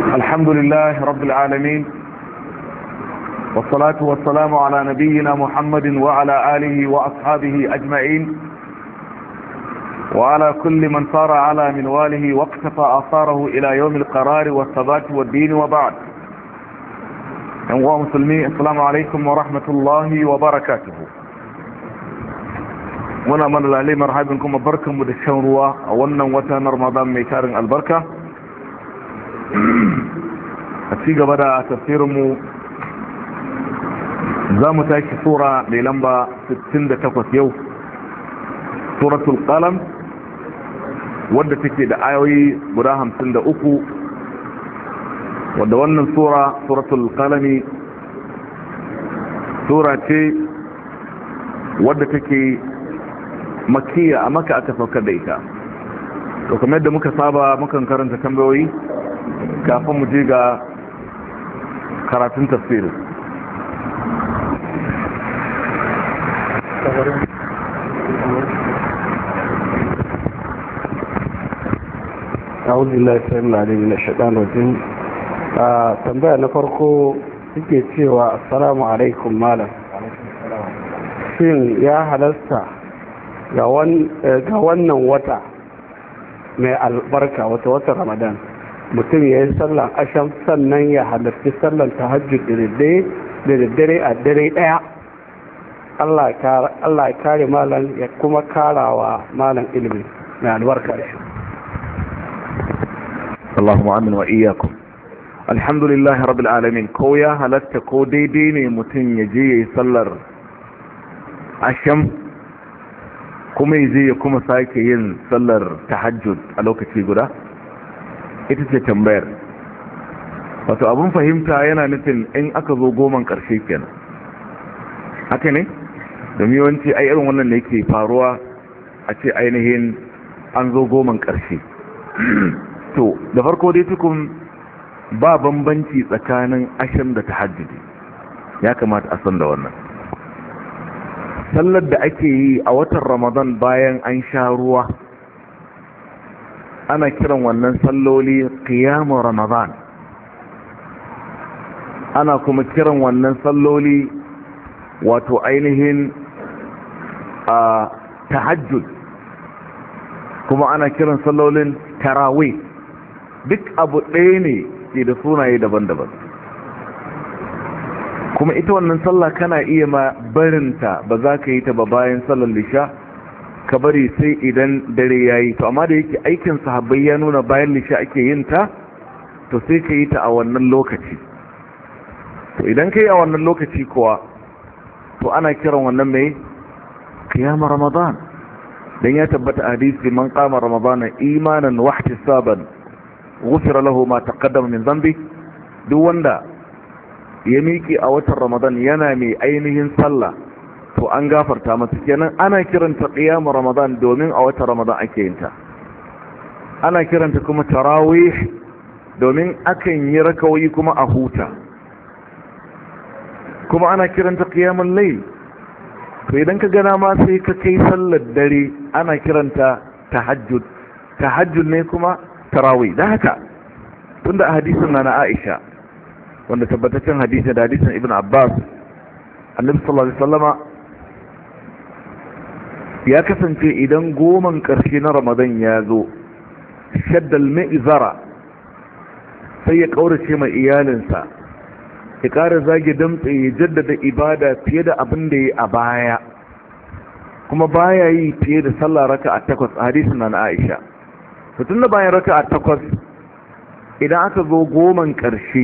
الحمد لله رب العالمين، والصلاة والسلام على نبينا محمد وعلى آله وأصحابه أجمعين، وعلى كل من صار على منواله واقتفى آثاره إلى يوم القرار والثبات والدين. وبعد، أيها المسلمين، السلام عليكم ورحمة الله وبركاته. muna mana lalai marhabin kuma barkanmu da shan ruwa a wannan wata na Ramadan mai tarin albarka. A ci gaba da tafsirinmu za mu tashi sura mai lamba 68 yau, suratul qalam, wadda take da ayoyi guda 53, wadda wannan suratul qalami sura ce wadda take makiya, a maka aka saukar da ita. To kamar yadda muka saba, mukan karanta tambayoyi kafin mu je ga karatun tafsirin. أعوذ بالله السلام عليكم من الشيطان الرجيم. tambaya na farko suke cewa assalamu alaikum malam, shin ya halasta ga wannan wata mai albarka, watan Ramadan, mutum ya yi sallan asham sannan ya halarci sallan tahajjud da daddare a dare daya? Allah ya kare malam ya kuma karawa malam ilimi mai albarka shi. Allahumma amin wa iyyakum. Alhamdulillahi rabbil alamin. Ko ya halatta ko daidai ne mutum ya je yayi sallar asham kuma ya kuma sake yin sallar tahajjud a lokaci guda? Ita ce tambayar. Wato abun fahimta yana nufin in aka zo goman karshe kenan, haka ne? Domin yawanci ai irin wannan ne yake faruwa, a ce ainihin an zo goman karshe. To da farko dai tukun ba bambanci tsakanin asham da tahajjudi, ya kamata a san da wannan. Sallar da ake yi a watan Ramadan bayan an sha ruwa ana kiran wannan salloli qiyamu Ramadan, ana kuma kiran wannan salloli wato ainihin a tahajjud, kuma ana kiran sallolin tarawih. Duk abu ɗaya ne ke da sunaye daban-daban. Kuma ita wannan sallah kana iya ma barinta, ba za ka yi ta ba bayan sallar lisha, ka bari sai idan dare ya yi. To amma da yake aikin sahabbai ya nuna bayan lisha ake yin ta, to sai ka yi ta a wannan lokaci. To idan ka yi a wannan lokaci kuwa, to ana kiran wannan mai qiyam Ramadan. Dan ya tabbata a hadisi, man qama Ramadana imanan wa ihtisaban ghufira lahu ma taqaddama min dhanbi. Duk wanda ya miki a watan Ramadan yana mai ainihin sallah, to an gafarta masa. Kenan ana kiranta qiyam Ramadan domin a watan Ramadan ake yin ta. Ana kiranta kuma tarawih domin akan yi rakawoyi kuma a huta. Kuma ana kiranta qiyamul layl. To idan ka gana ma sai ka kai sallar dare, ana kiranta tahajjud. Tahajjud ne kuma tarawih. Da haka tunda a hadisin na Aisha, wanda tabbataccen hadisi da hadisin Ibn Abbas, Annabi sallallahu alaihi wasallama ya kasance idan goman ƙarshe na Ramadan ya zo, shaddal ma'izara, sai ya kaurace mai iyalinsa, ya ƙara zage damtse, ya jaddada ibada fiye da abin da ya a baya, kuma baya yi fiye da sallah raka'a 8 a hadisin na Aisha. To tun da bayan raka'a 8, idan aka zo goman ƙarshe,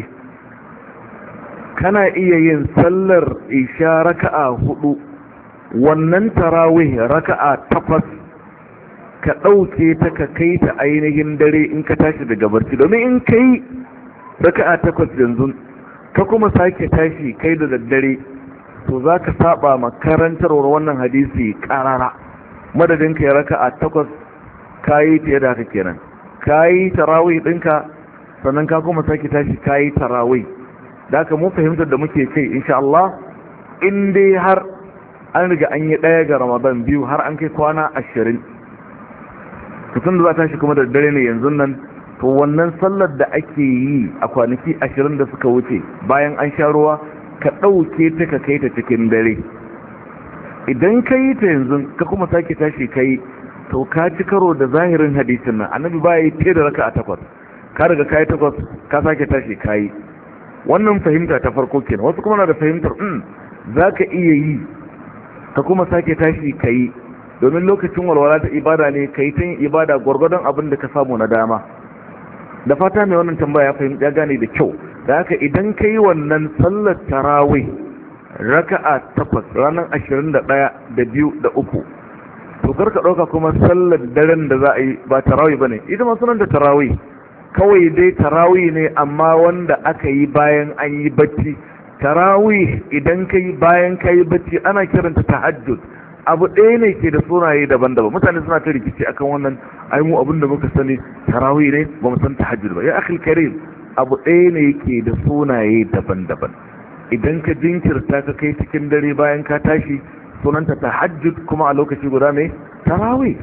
kana iya yin sallar isha raka'a 4, wannan tarawih raka'a 8 ka ɗauke ta ka kai ta ainihin dare in ka tashi daga barci. Domin in kai raka'a 8 yanzu ka kuma sake tashi kai da daddare, to za ka saba makarantarwar wannan hadisi ƙarara. Madadin ka yi raka'a 8 ka yi ta yadda haka kenan, ka yi tarawih ɗinka, sannan ka kuma sake tashi ka yi tarawih. Da aka mun fahimtar da muke kai, insha Allah, in dai har an riga an yi ɗaya ga Ramadan, biyu har an kai kwana 20, tun da za ta shi kuma da dare ne yanzu nan, to wannan sallar da ake yi a kwanaki 20 da suka wuce bayan an sha ruwa ka ɗauke ta ka kai ta cikin dare. Idan ka yi ta yanzu ka kuma sake tashi ka yi, to ka ci karo da zahirin hadisin nan. Annabi ba ya yi te da raka a 8, ka riga ka yi 8 ka sake tashi ka yi. Wannan fahimta ta farko kenan. Wasu kuma na da fahimtar za ka iya yi ka kuma sake tashi ka yi, domin lokacin walwala ta ibada ne, ka yi ta yin ibada gwargwadon abin da ka samu na dama. Da fata mai wannan tambaya ya gane da kyau. Da haka idan ka yi wannan sallar tarawih raka'a 8 ranar 21 da 2 da 3, to karka ɗauka kuma sallar daren da za a yi ba tarawih ba ne. Ita ma sunan da tarawih, kawai dai tarawih ne amma wanda aka yi bayan an yi bacci. Tarawih idan ka yi bayan ka yi bacci ana kiranta tahajjud. Abu ɗaya ne ke da sunaye daban-daban. Mutane suna ta rikici akan wannan, ai mu abin da muka sani tarawih ne, ba mu san tahajjud ba. Ya akhil karim, abu ɗaya ne ke da sunaye daban-daban. Idan ka jinkirta ka kai cikin dare bayan ka tashi, sunanta tahajjud, kuma a lokaci guda ne tarawih.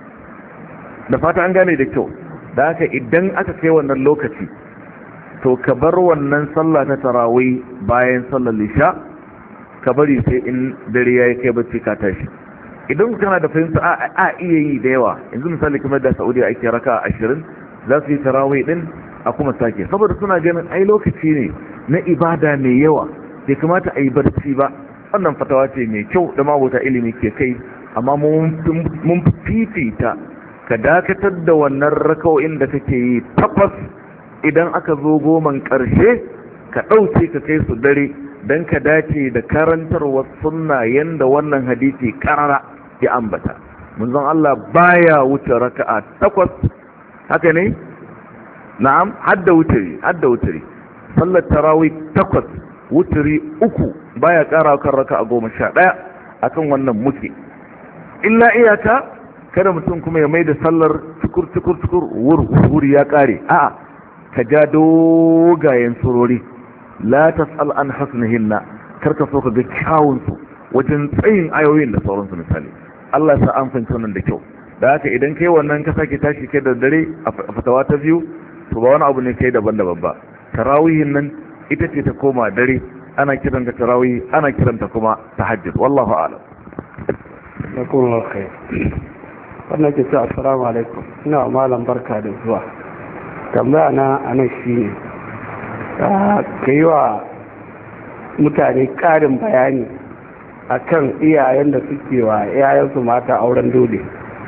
Da fata an gane da kyau. Da haka idan aka kai wannan lokaci, to ka bar wannan sallah ta tarawih bayan sallar isha, ka bari sai in dare ya yi kai bacci ka tashi. Idan kana da fahimta a iya yi da yawa, yanzu misali kamar da Saudiya ake raka 20, za su yi tarawih din a kuma sake, saboda suna ganin ai lokaci ne na ibada mai yawa, bai kamata a yi barci ba. Wannan fatawa ce mai kyau da mabuta ilimi ke kai, amma mun fifita ka dakatar da wannan raka'o'in da kake yi 8 idan aka zo 10 ƙarshe, ka ɗauke ka kai su dare, don ka dace da karantarwar sunna yanda wannan hadisi karara ya ambata. Manzon Allah baya wuce raka'a 8, haka ne? Na'am, hadda wuturi. Sallar tarawih 8, wuturi 3, baya ƙara kan raka'a 11 akan wannan muke. Illa iyaka kada mutum kuma ya maida sallar tukur wuri ya ƙare. A'a, ka ja dogayen surori. La tas'al an hasnihinna, karka so ka ga kyawun su wajen tsayin ayoyin da sauransu misali. Allah sa an fahimci wannan da kyau. Da haka idan kai wannan ka sake tashi kai da dare a fatawa ta biyu, to ba wani abu ne kai daban-daban ba. Tarawihin nan ita ce ta koma dare, ana kiranta tarawih, ana kiranta kuma tahajjud. Wallahu a'lam. Jazakumullahu khair. Wannan ke ce assalamu alaikum. Ina malam barka da zuwa. Tambaya na anan shine, ka yi wa mutane ƙarin bayani a kan iyayen da suke wa iyayensu mata auren dole.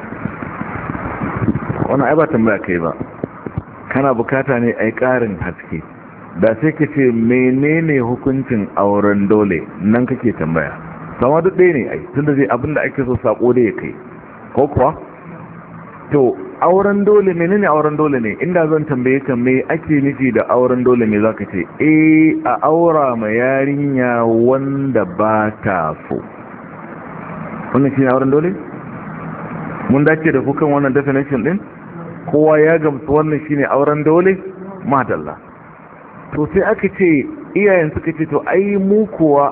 Wani ai ba tambaya kai ba, kana bukata ne ai ƙarin haske. Da sai ka ce menene hukuncin auren dole, nan kake tambaya. Sama duk ɗaya ne ai, tunda zai abinda ake so sako da ya kai, ko kuwa? To auren dole, menene auren dole ne? Inda zan tambaye ka me ake nufi da auren dole, me zaka ce? A aura ma yarinya wanda ba ta so. Wannan shine auren dole? Mun dace da kukan wannan definition din? Kowa ya gamsu wannan shine auren dole? Madalla. To sai aka ce, iyayen suka ce to ai mu kuwa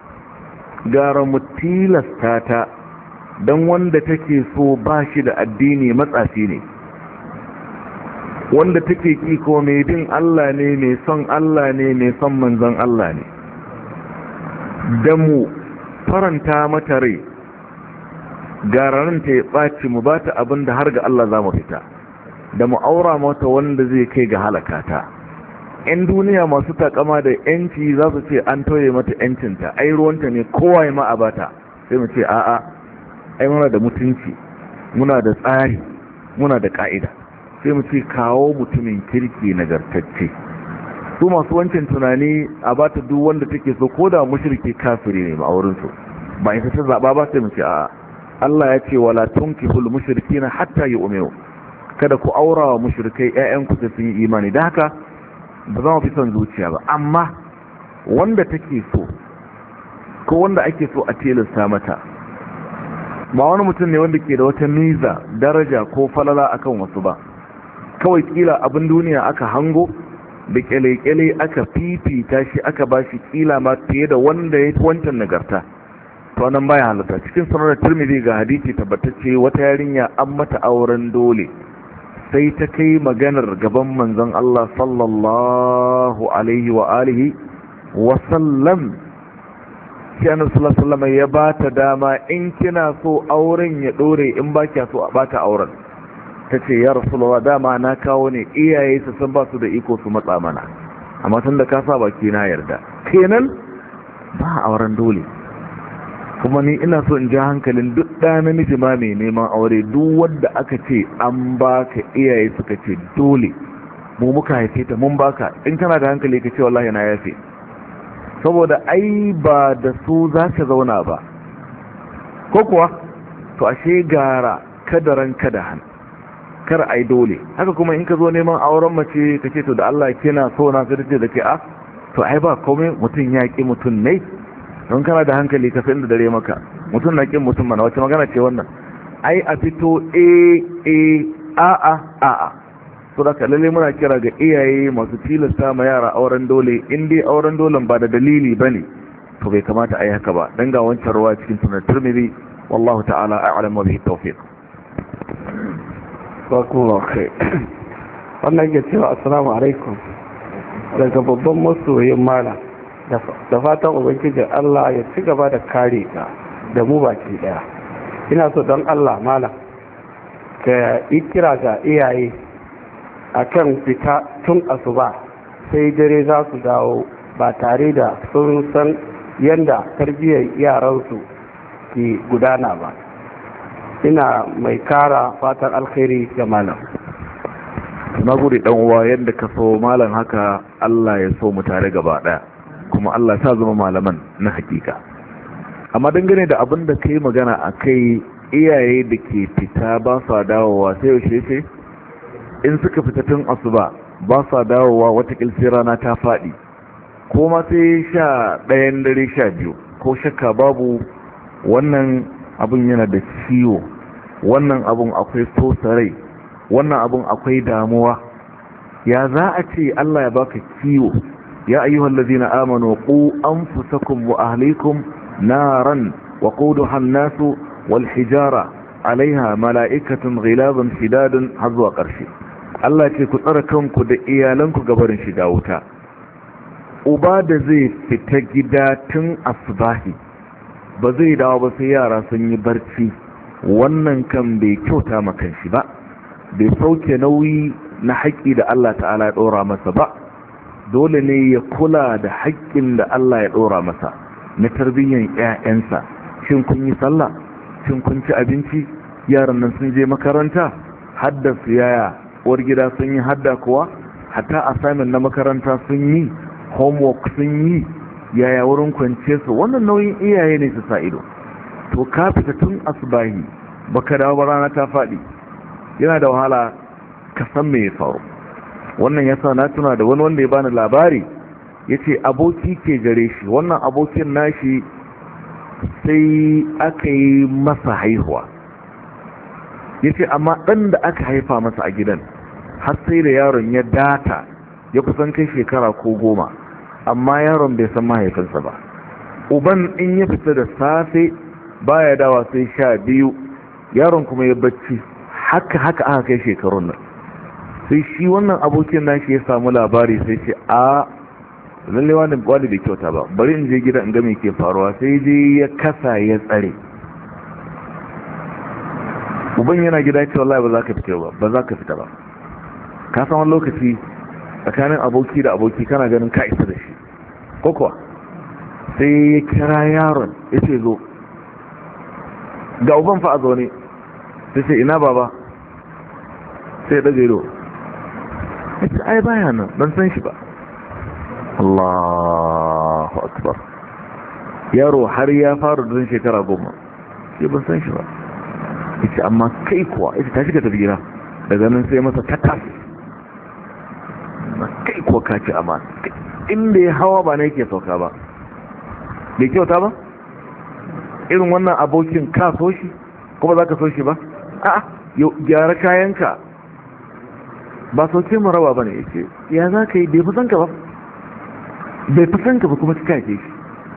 gara mu tilasta ta, don wanda take so ba shi da addini matsafi ne, wanda take ki ko mai bin Allah ne, mai son Allah ne, mai son manzon Allah ne. Da mu faranta mata rai, garanin ta ya ɓaci mu ba ta abin da har ga Allah za mu fita, da mu aura mata wanda zai kai ga halakata. 'Yan duniya masu takama da 'yanci za su ce an toye mata 'yancinta, ai ruwanta ne kowa ya ma a bata, sai mu ce a'a, ai muna da mutunci, muna da tsari, muna da ka'ida, sai mu ce kawo mutumin kirki nagartacce. Su masu wancan tunani a bata duk wanda take so, ko da mushriki kafiri ne ba auren su, ba ita ta zaba ba, sai mu ce a Allah ya ce wala tunkihul mushrikina hatta yu'minu, kada ku aura wa mushrikai ƴaƴan ku sai sun yi imani. Da haka ba za mu fi son zuciya ba, amma wanda take so ko wanda ake so a tilasta mata ba wani mutum ne wanda ke da wata miza, daraja ko falala akan wasu ba. Kawai kila abin duniya aka hango da kyale-kyale aka fifita shi, aka ba shi kila ma fiye da wanda ya fi wancan nagarta. To nan baya halatta. Cikin sunan Tirmidhi ga hadisi tabbatacce, wata yarinya an mata auren dole sai ta kai maganar gaban manzon Allah sallallahu alaihi wa alihi wa sallam. sai annabi sallallahu alaihi wasallam ya bata dama in kina so auren ya dore in ba kiya so a bata auren. tace ya rasulullah dama na kawo ne iyaye su san ba su da iko su matsa mana, amma tun da ka sa baki na yarda. kenan ba auren dole. kuma ni ina so in ji hankalin duk ɗa namiji ma mai neman aure, duk wanda aka ce an baka iyaye suka ce dole mu muka haife ta mun baka, in kana da hankali ka ce wallahi na yafe, saboda ai ba da su za ka zauna ba ko kuwa. to ashe gara kadaran kadahan, kar ai dole. haka kuma in ka zo neman auren mace ka ce to da Allah kina so na sai ce da ke a to ai ba komai, mutum ya ki mutum ne. don kana da hankali ka san da dare maka mutum na kin mutum mana, wace magana ce wannan? ai a fito a so da lalle muna kira ga iyaye masu tilasta ma yara auren dole. in dai auren dolen ba da dalili bane to bai kamata a yi haka ba. dan ga wancan ruwa cikin sunan Tirmidhi, wallahu ta'ala a'lam wa bihi tawfiq. wannan ke cewa assalamu alaikum, daga babban masoyin malam, da fatan ubangijin Allah ya ci gaba da kare ka da mu baki daya. ina so don Allah malam ka yi kira ga iyaye akan fita tun asuba sai dare za su dawo ba tare da sun san yadda tarbiyyar yaransu ke gudana ba. ina mai kara fatan alkhairi ga malam. na gode dan uwa, yadda ka so malam haka Allah ya so mu tare gaba daya, kuma Allah ta zama malaman na hakika. amma dangane da abin da kai magana akai iyaye da ke fita ba sa dawowa sai yaushe ce in suka fita tun asuba ba sa dawowa watakil sai rana ta faɗi, ko ma sai 11 dare 12. ko shakka babu wannan abun yana da ciwo, wannan abun akwai tosarai, wannan abun akwai damuwa. ya za a ce Allah ya baka ciwo? ya ayyuhal ladina amanu qu anfusakum wa ahlikum naran waquduha an-nasu wal hijara alaiha mala'ikatun ghilazun shidadun har zuwa ƙarshe. Allah ce ku tsara kanku da iyalanku gabarin shiga wuta. uba da zai fita gida tun asbahi ba zai dawo ba sai yara sun yi barci, wannan kan bai kyauta makan shi ba, bai sauke nauyi na haƙƙi da Allah ta'ala ya ɗora masa ba. dole ne ya kula da haƙƙin da Allah ya ɗora masa na tarbiyyar ƴaƴansa. shin kun yi sallah? shin kun ci abinci? yaran nan sun je makaranta? hadda su yaya? uwar gida sun yi hadda kuwa? hatta assignment na makaranta sun yi? homework sun yi? yaya wurin kwance su? wannan nauyin iyaye ne su sa ido. to ka fita tun asbahi baka dawo ba, rana ta faɗi, yana da wahala ka san me ya faru. wannan yasa na tuna da wani wanda ya bani labari, yace aboki ke gare shi, wannan abokin nashi sai aka yi masa haihuwa, yace amma ɗan da aka haifa masa a gidan har sai da yaron ya data ya kusan kai shekara ko 10, amma yaron bai san mahaifinsa ba. uban in ya fita da safe baya dawa sai 12, yaron kuma ya bacci. haka aka kai shekarun nan. sai shi wannan abokin nashi ya samu labari, sai ce a lalle wani bai kyauta ba, bari in je gida in ga me ke faruwa. sai je ya kasa ya tsare. uban yana gida ce wallahi ba za ka fita ba. ka san wani lokaci tsakanin aboki da aboki kana ganin ka isa da shi ko kuwa. sai ya kira yaron ya ce zo ga uban fa a zaune, sai ce ina baba? sai ya ɗaga ido, ya ce ai baya nan, ban san shi ba. Allahu akbar. yaro har ya fara don shekara 10, sai ban san shi ba. ya ce amma kai kuwa, ya ce ta shiga tafi gida. daga nan sai masa takas, kai kuwa ka ci amana. inda ya hawa ba na yake sauka ba. bai kyauta ba? irin wannan abokin ka so shi kuma za ka so shi ba? a'a gyara kayanka, ba sauke mu rawa ba ne. ya ce ya za ka yi? bai fi sanka ba, kuma cika ke shi.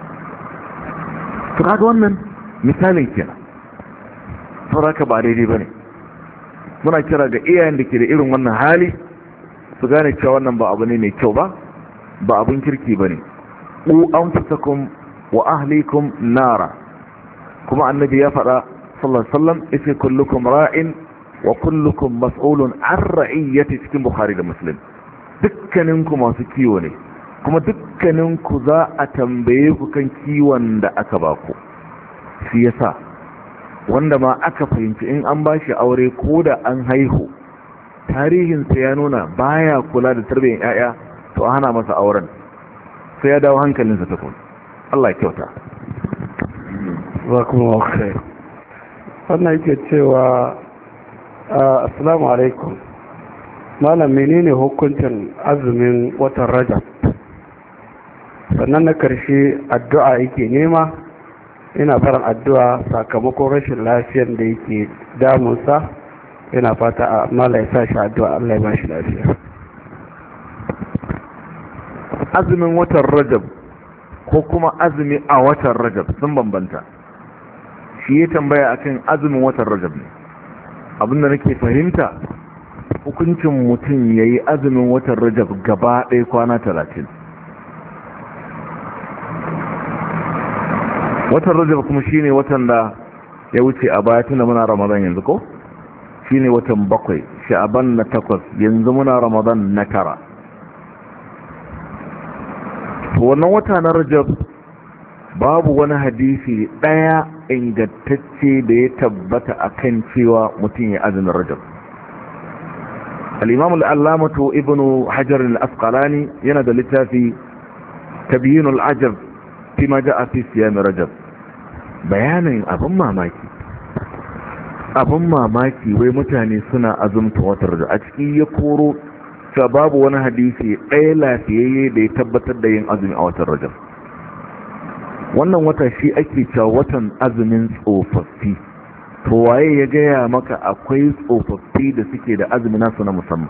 to kaga wannan misalin kenan. sauraka ba daidai ba ne. muna kira ga iyayen da ke da irin wannan hali su gane cewa wannan ba abu ne mai kyau ba abun kirki ba ne. ku anfusakum wa ahlikum nara, kuma annabi ya faɗa sallallahu alaihi wasallam yace kullukum ra'in wa kullukum mas'ulun an ra'iyyati, cikin Bukhari da Muslim. Dukkaninku masu kiwo ne kuma dukkaninku za a tambaye ku kan kiwon da aka baku. shi yasa wanda ma aka fahimci in an bashi aure ko da an haihu tarihinsa ya nuna baya kula da tarbiyyar 'ya'ya, to a hana masa auren sai ya dawo hankalinsa ta kun. Allah ya kyauta. Zakumullahu khair. Wannan yake cewa assalamu alaikum malam, menene hukuncin azumin watan Rajab? Sannan na karshe addu'a yake nema, ina farin addu'a sakamakon rashin lafiyar da yake damunsa, ina fata mala ya sa shi addu'a Allah ya ba shi lafiya. Azumin watan Rajab ko kuma azumi a watan Rajab sun bambanta. Shi ya tambaya akan azumin watan Rajab ne. Abinda nake fahimta, hukuncin mutum ya yi azumin watan Rajab gaba ɗaya kwana 30. Watan Rajab kuma shine watan da ya wuce a baya, tunda muna Ramadan yanzu ko? Shine watan 7, Sha'aban na 8, yanzu muna Ramadan na 9. Wannan wata na Rajab babu wani hadisi daya ingantacce da ya tabbata akan cewa mutum ya azumin Rajab. Al-Imam al-Allamatu Ibn Hajar al-Asqalani yana da littafi Tabyin al-Ajab fi ma ja'a fi siyam Rajab. Bayanin abin mamaki wai mutane suna azumta watan Rajab. A ciki ya koro cewa babu wani hadisi ɗaya lafiyayye da ya tabbatar da yin azumi a watan Rajab. Wannan wata shi ake cewa watan azumin tsofaffi. To waye ya gaya maka akwai tsofaffi da suke da azumi nasu na musamman?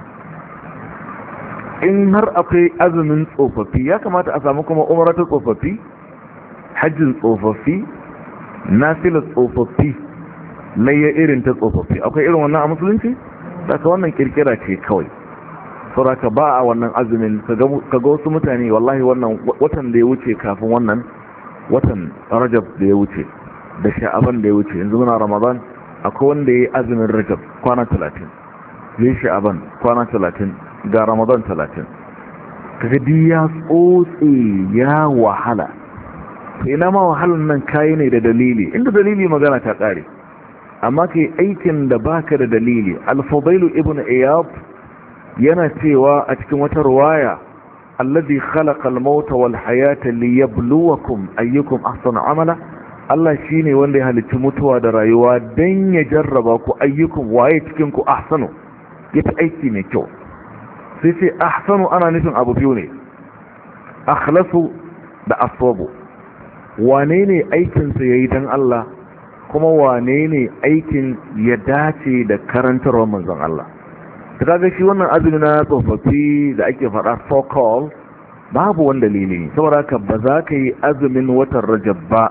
In har akwai azumin tsofaffi, ya kamata a samu kuma umaratul tsofaffi, hajjin tsofaffi, nafilar tsofaffi, layya irin ta tsofaffi. Akwai irin wannan a musulunci? Saka wannan kirkira ce kawai. Sauraka ba a wannan azumin, kaga wasu mutane wallahi wannan watan da ya wuce kafin wannan watan Rajab da ya wuce da Sha'aban da ya wuce, yanzu muna Ramadan, akwai wanda ya yi azumin Rajab kwana 30, ya Sha'aban kwana 30, ga Ramadan 30. Kaga di ya tsotse ya wahala. To ina ma wahalan nan kayi ne da dalili, inda dalili magana ta kare. Amma kai aikin da baka da dalili. Al-Fudayl ibn Iyad yana cewa a cikin wata ruwaya, alladhi khalaqa al-mauta wal hayata liyabluwakum ayyukum ahsanu amala. Allah shine wanda ya halicci mutuwa da rayuwa dan ya jarraba ku ayyukum waye cikin ku ahsanu, yafi aiki mai kyau. Sai sai ahsanu ana nufin abu biyu ne, akhlasu da aswabu. Wane ne aikin sa yayi dan Allah, kuma wane ne aikin ya dace da karantarwar manzon Allah. Ta kaga shi wannan azumi na tsofaffi da ake faɗa so-called babu wani dalili, saboda haka ba za ka yi azumin watan Rajab ba,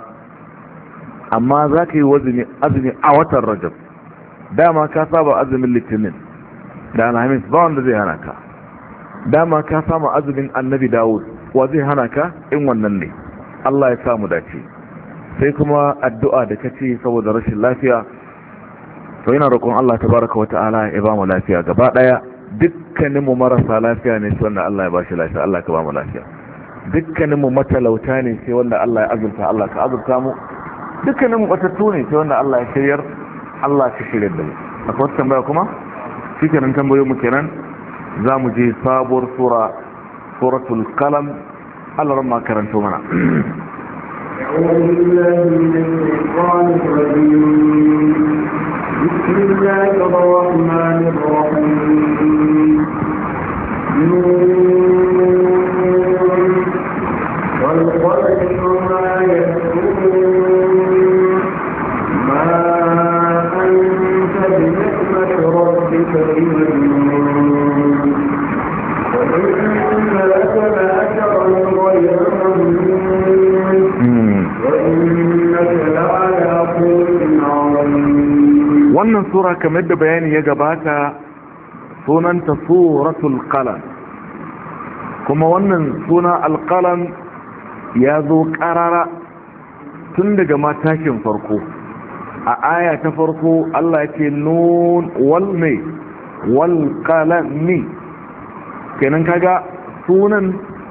amma za ka yi azumi a watan Rajab. Dama ka saba azumin Litinin da Alhamis, ba wanda zai hana ka. Dama ka samu azumin Annabi Dawud, wa zai hana ka in wannan ne. Allah ya samu dace. Sai kuma addu'a da kace saboda rashin lafiya, to yana roƙon Allah tabaraka wa ta'ala ya ba mu lafiya gaba daya. Dukkaninmu marasa lafiya ne sai wanda Allah ya ba shi lafiya, Allah ka ba mu lafiya. Dukkaninmu matalauta ne sai wanda Allah ya azurta, Allah ka azurta mu. Dukkaninmu batattu ne sai wanda Allah ya shiryar, Allah ka shiryar da mu. Akwai wata tambaya kuma? Shikenan tambayoyin mu kenan. Za mu je sabuwar suratul qalam. Allah ran ma karanto mana. أعوذ بالله من الشيطان الرجيم. بسم الله الرحمن الرحيم. والقلم وما يسطرون. ما أنت بنعمة ربك بمجنون. وإن لك لأجرا غير ممنون. وإنك لعلى خلق عظيم. wannan sura kamar da bayani ya gabata sunanta suratul qalam, kuma wannan suna alqalam ya zo karara tun daga matashin farko. A aya ta farko Allah ya ce nun wal qalami, kenan kaga sunan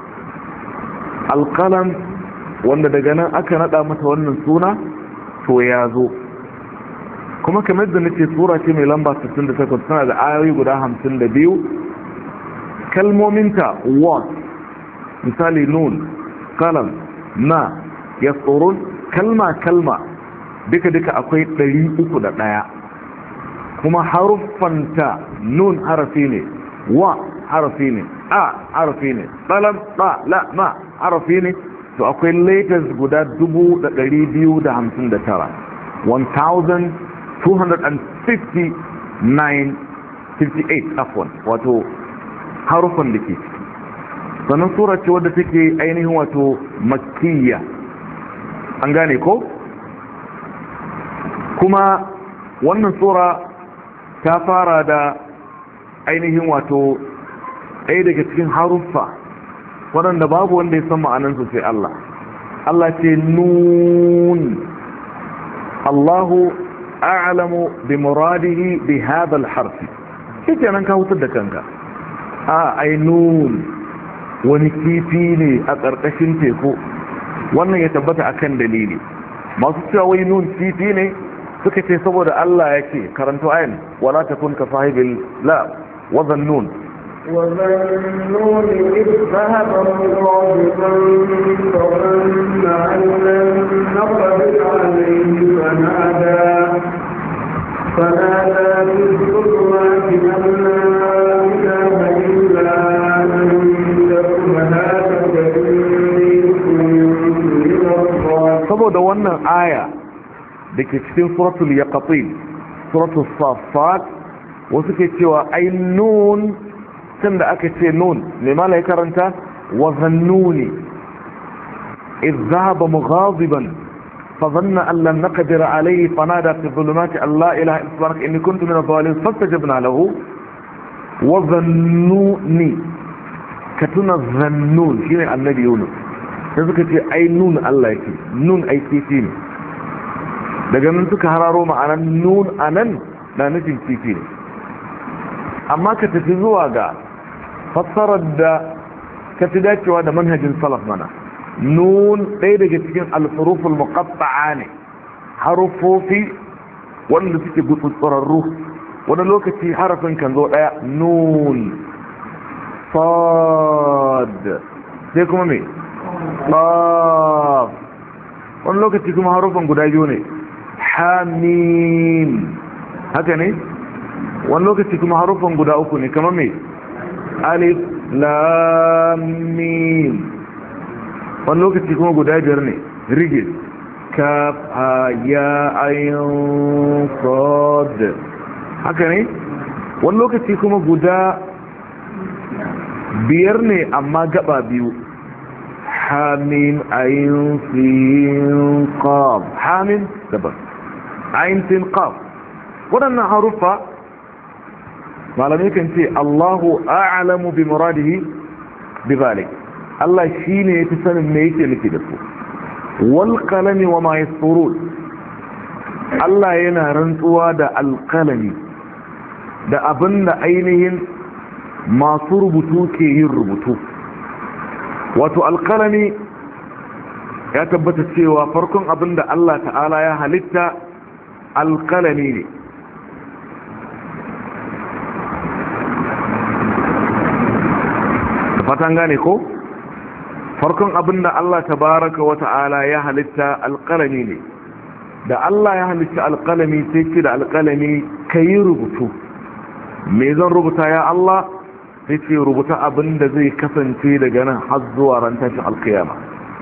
alqalam wanda daga nan aka nada mata wannan suna to ya zo. kuma kamar da nake sura ce mai lamba 68 tana da ayoyi guda 52. kalmominta what misali nun, qalam, na, yasurun, kalma duka akwai 301. kuma haruffanta nun harafi ne, wa harafi ne, a harafi ne, qalam, ta, la, ma harafi ne, to akwai letters guda 259 1258 afwan, wato harufan da ke. sannan sura ce wadda take ainihin wato makkiya, an gane ko? kuma wannan sura ta fara da ainihin wato ɗaya daga cikin haruffa waɗanda babu wanda ya san ma'anansu sai Allah. Allah ce nun, Allahu a'lamu bi muradihi bi hadha al-harf. kike nan ka hutar da kanka. ai nun wani kifi ne a ƙarƙashin teku, wannan ya tabbata akan dalili. masu cewa wai nun kifi ne suka ce saboda Allah ya ce karanto ayin wala takun ka sahibil la wa dhannun وَظَنُّونِ إِذْ ذَهَبَ مُغَاضِبًا فَظَنَّ أَن لَّن نَّقْدِرَ عَلَيْهِ فنادى في الظلمات أن لا إله إلا أنت سبحانك إني كنت من الظالمين. saboda wannan aya da ke cikin suratul yaqatin, suratul safat, wasu ke cewa ai nun, tun da aka ce nun me mala ya karanta wa zannuni idh dhahaba mughadiban fa dhanna an lan naqdir alayhi fanada fi dhulumati an la ilaha illa anta inni kuntu min adh-dhalimin fastajabna lahu wa zannuni, katuna zannun shine annabi Yunus. sai suka ce ai nun Allah yake, nun ai kifi ne. daga nan suka hararo ma'anan nun anan na nufin kifi ne. amma ka tafi zuwa ga fassarar da ka fi dacewa da manhajin salaf mana. nun ɗaya daga cikin alfuruful muqatta'a ne, harufofi wanda suke gutsurarru. wani lokaci harafin kan zo ɗaya, nun, sad, sai kuma me qaf. wani lokaci kuma harufan guda biyu ne, hamim, haka ne. wani lokaci kuma harufan guda uku ne, kamar me alif lam mim. wani lokaci kuma guda biyar ne, rigis, kaf ha ya ayin sad, haka ne. wani lokaci kuma guda biyar ne amma gaba biyu, hamim ayin sin qaf, hamim daban, ayin sin qaf. waɗannan harufa malamai kan ce Allahu a'lamu bi muradihi bi zalik, Allah shine yafi sanin me yake nufi da su. wal qalami wa ma yasturun, Allah yana rantsuwa da alqalami, da abinda ainihin masu rubutu ke yin rubutu. wato alqalami ya tabbata cewa farkon abinda Allah ta'ala ya halitta alqalami ne. fatan gane ko? farkon abinda Allah tabaraka wa ta'ala ya halitta alqalami ne. da Allah ya halitta alqalami sai ce da alqalami kai rubutu. me zan rubuta ya Allah? sai ce rubuta abinda zai kasance daga nan har zuwa ran tashin alqiyama.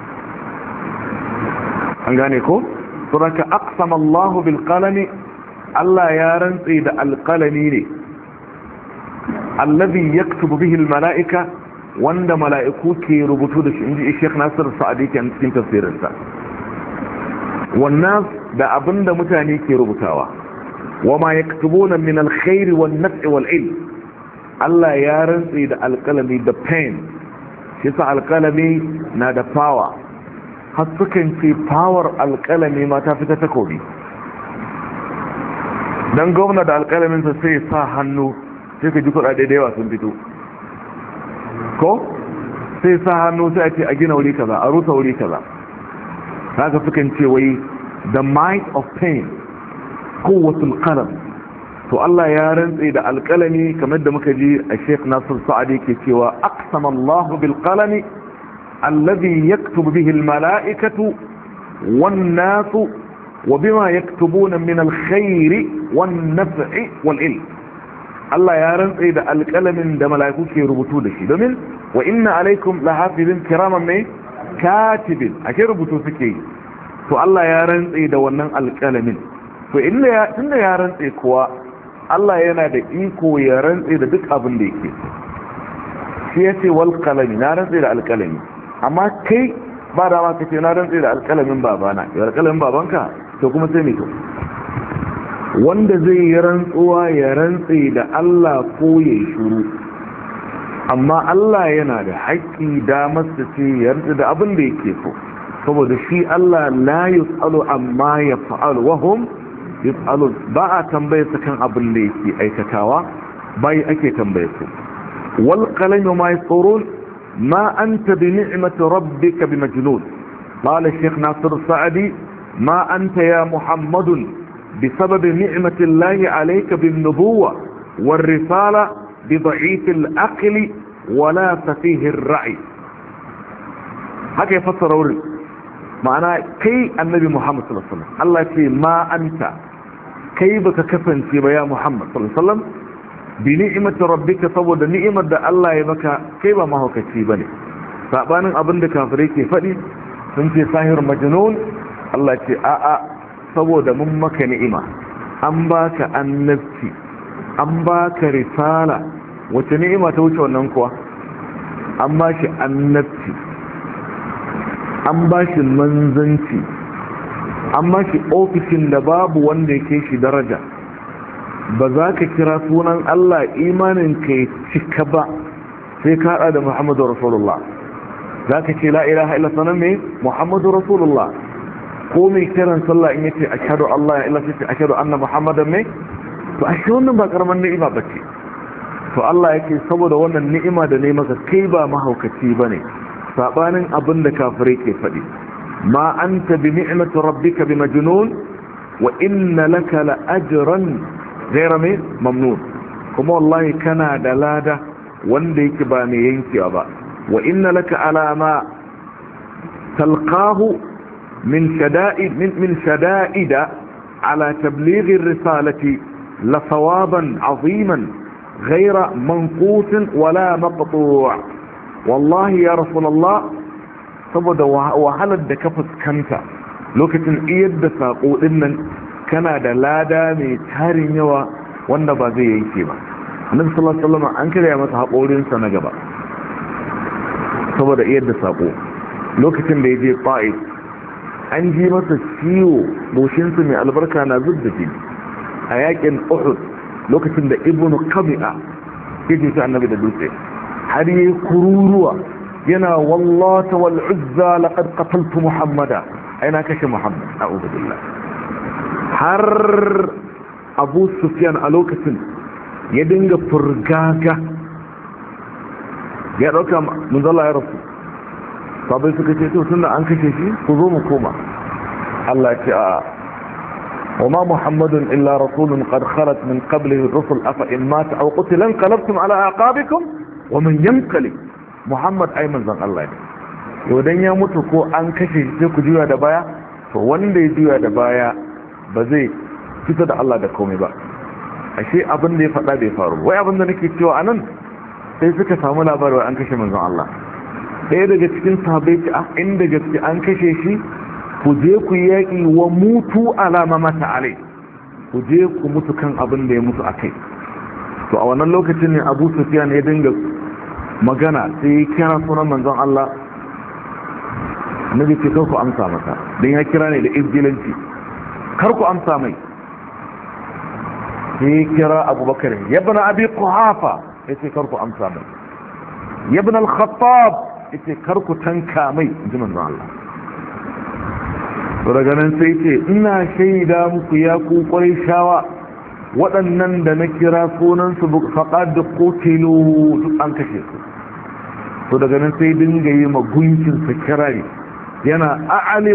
an gane ko? suraka aqsama Allah bil qalami, Allah ya rantsi da alqalami ne, allazi yaktubu bihi al mala'ika, wanda mala'iku ke rubutu da shi, inji Sheikh Nasir Sa'adi ke cikin tafsirinsa. wannan da abinda mutane ke rubutawa. wama yaktubuna min alkhair wan naf'i wal ilm Allah ya rantsi da alkalami da pen shi sa alkalami na da power har sukan ce power alkalami ma ta fita takobi dan gwamna da alkalaminsa sai sa hannu sai ka ji kuɗaɗe da yawa sun fito ko sai sa hannu sai a ce a gina wuri kaza a rusa wuri kaza haka sukan ce wai the might of pain quwwatul qalam to Allah ya rantse da alkalami kamar da muka ji a Sheikh Nasir Sa'adi ke cewa aqsama Allah bil qalami alladhi yaktubu bihi al mala'ikatu wan nasu وبما يكتبون من الخير والنفع والعلم Allah ya rantsa da alƙalamin da mala'iku ke rubutu da shi domin wa inna alaikum lahafizin kiraman mai katibin ake rubutu suke yi to Allah ya rantsa da wannan alƙalamin to tunda ya rantsa kuwa Allah yana da iko ya rantsa da duk abin da yake shi yace wal qalami na rantsa da alƙalami amma kai ba da ma kace na rantsa da alƙalamin babana ya alƙalamin babanka to kuma sai mai to wanda zai yi rantsuwa ya rantse da Allah ko ya shuru amma Allah yana da haƙƙi damar su ce ya rantse da abin da yake so saboda shi Allah la yus'alu amma yaf'alu wa hum yus'alun ba a tambaye su kan abin da yake aikatawa bai ake tambaye su wal qalam ma yasrun ma anta bi ni'mati rabbika bi majnun qala shaykh Nasir Sa'di ما أنت يا محمد بسبب نعمة الله عليك بالنبوة والرسالة بضعيف الأقل ولا سفيه الرعي هكذا يفسر أولي معنى كي النبي محمد صلى الله عليه وسلم الله يقول ما أنت كي بك كفن في يا محمد صلى الله عليه وسلم بنعمة ربك صود نعمة الله يبكى كيف ما هو كتيبني فأبانا أبن كافريكي فدي سنتي ساهر مجنون Allah ce a'a saboda mun maka ni'ima an baka annabci an baka risala wace ni'ima ta wuce wannan kuwa an ba shi annabci an ba shi manzanci an ba shi ofishin da babu wanda yake shi daraja ba za ka kira sunan Allah imanin ka ya cika ba sai ka haɗa da Muhammadu Rasulullah za ka ce la ilaha illa sanan mai Muhammadu Rasulullah ko mai kiran sallah in yace ashhadu Allah ya illa sai ashhadu anna Muhammadan mai to ashe wannan ba karaman ni'ima bace to Allah yake saboda wannan ni'ima da ne maka kai ba mahaukaci bane sabanin abin da kafirai ke faɗi ma anta bi ni'mati rabbika bi majnun wa inna laka la ajran ghayra mamnun kuma wallahi kana da lada wanda yake ba mai yankewa ba wa inna laka alama talqahu من شدائد على تبليغ الرسالة لصوابا عظيما غير منقوص ولا مقطوع والله يا رسول الله saboda wahalar da ka fuskanta lokacin iyar da saƙo ɗinnan kana da lada mai tarin yawa wanda ba zai yanke ba annabi sallallahu alaihi wasallam an kira masa haƙorinsa na gaba saboda iyar da saƙo lokacin da ya je Ta'if an ji masa ciwo goshinsu mai albarka na zub da jini a yakin Uhud lokacin da ibnu Qabi'a yake ta annabi da dutse har yi kururuwa yana wallata wal uzza laqad qataltu muhammada aina kashe muhammad a'udhu billah har Abu Sufyan a lokacin ya dinga furgaga ya dauka manzala ya rasu sabai suka ce to tunda an kashe shi ku zo mu koma Allah ce a wama muhammadun illa rasulun qad khalat min qablihi ar-rusul afa in mata aw qutila qalabtum ala aqabikum wa man yanqalib muhammad ay manzon Allah ne to dan ya mutu ko an kashe shi sai ku juya da baya to wanda ya juya da baya ba zai fita da Allah da komai ba ashe abin da ya faɗa bai faru wai abin da nake cewa anan sai suka samu labari an kashe manzon Allah ɗaya daga cikin sahabbai ce inda gaske an kashe shi ku je ku yaƙi wa mutu alama mata alai ku je ku mutu kan abin da ya mutu a kai to a wannan lokacin ne Abu Sufyan ya dinga magana sai ya kira sunan manzon Allah annabi ce kar ku amsa masa dan ya kira ne da izgilanci kar ku amsa mai sai kira abubakar ibn abi quhafa yace karku amsa mai ibn al-khattab yace karku tanka mai jimin Allah daga nan sai ce ina shaida muku ya ku shawa waɗannan da na kira sunansu faqad qutilu duk an kashe su to daga nan sai dinga yi magunkin sa kirari yana a'ali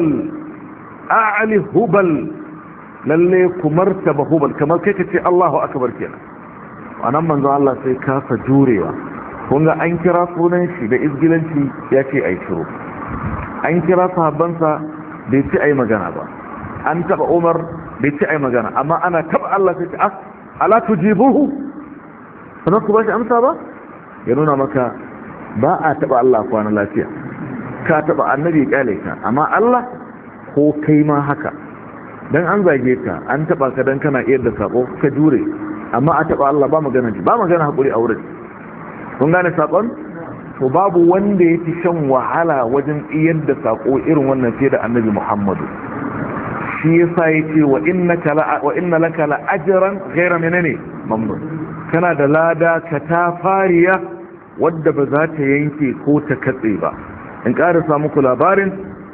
hubal lalle ku martaba hubal kamar kai kace Allahu akbar kenan anan manzo Allah sai kasa jurewa kun ga an kira sunan shi da izgilanci ya ce ai shiru an kira sahabbansa bai ci ai magana ba an taba Umar bai ci ai magana amma ana taba Allah sai ce ala tujibuhu sanan ku ba shi amsa ba ya nuna maka ba a taba Allah kwana lafiya ka taba annabi kyale ka amma Allah ko kai ma haka dan an zage ka an taba ka dan kana iya da sako ka jure amma a taba Allah ba magana hakuri a wurin kun gane sakon to babu wanda yake shan wahala wajen iyar da sako irin wannan fiye da annabi Muhammadu shi yasa yace wa inna laka la ajran ghayra menene mamnun kana da lada ka ta fariya wadda ba za ta yanke ko ta katse ba in ƙarasa muku labarin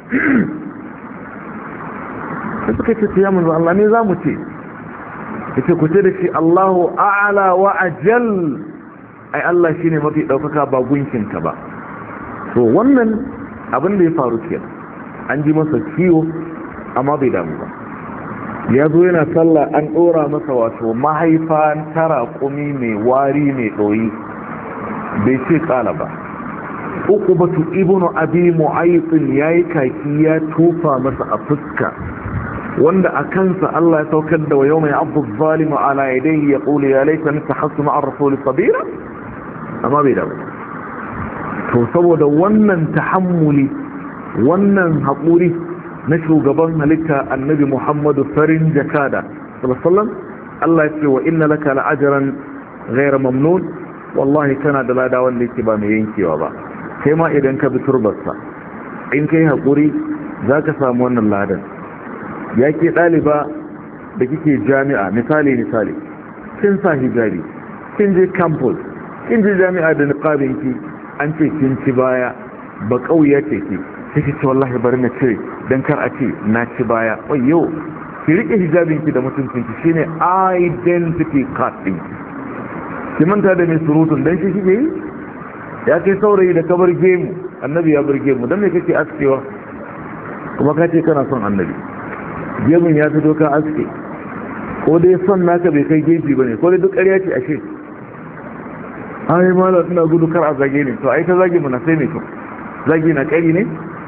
da suka ce ya manzo Allah ne za mu ce yace ku ce da shi Allahu a'la wa ajal ai Allah shine mafi daukaka ba gunkinka ba to wannan abin da ya faru kenan an ji masa ciwo amma bai damu ba ya zo yana sallah an dora masa wato mahaifa tara kumi mai wari mai doyi bai ce kala ba uqbatu ibnu abi mu'ayth yayi kaki ya tufa masa a fuska wanda a kansa Allah ya saukar da wa yawma ya'dhu adh-dhalimu ala yadayhi yaqulu ya laitani takhassu ma'a ar-rasul sabira amma bai da to saboda wannan tahammuli wannan haƙuri na shugaban halitta annabi Muhammadu farin jakada sallallahu alaihi wasallam Allah ya ce wa inna laka la'ajran ghayra mamnun wallahi kana da lada wanda yake ba mai yankewa ba kai ma idan ka bi turbarsa in kai haƙuri zaka samu wannan ladan yake ɗaliba da kike jami'a misali kin sa hijabi kin je campus kin je jami'a da niqabinki an ce kin ci baya ba kauya ce ki kike ce wallahi bari na cire dan kar a ce na ci baya wayyo ki rike hijabinki da mutuncinki shine identity card din ki manta da mai surutun dan shi kike yi ya kai saurayi da kabar gemu annabi ya bar gemu dan me kake askewa kuma kace kana son annabi gemun ya fito ka aske ko dai son naka bai kai geji bane ko dai duk ƙarya ce ashe ai malam ina gudu kar a zage ni to ai ta zage mu na sai me to zage na ƙari ne